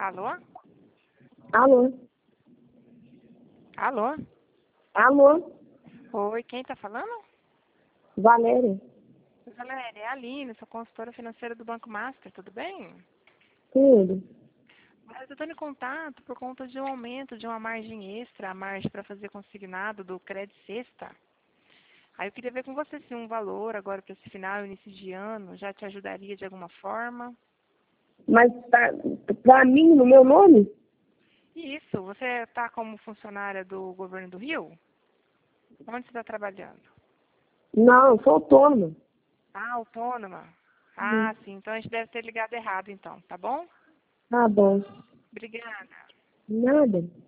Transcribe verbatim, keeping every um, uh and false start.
Alô? Alô? Alô? Alô? Oi, quem tá falando? Valéria? Valéria, é a Aline, sou consultora financeira do Banco Master, tudo bem? Tudo. Mas eu estou em contato por conta de um aumento de uma margem extra, a margem para fazer consignado do Crédito Sexta. Aí eu queria ver com você se um valor agora para esse final, início de ano, já te ajudaria de alguma forma. Mas tá, pra mim, no meu nome? Isso, você está como funcionária do governo do Rio? Onde você está trabalhando? Não, sou autônoma. Ah, autônoma. Hum. Ah, sim, então a gente deve ter ligado errado então, tá bom? Tá bom. Obrigada. Nada.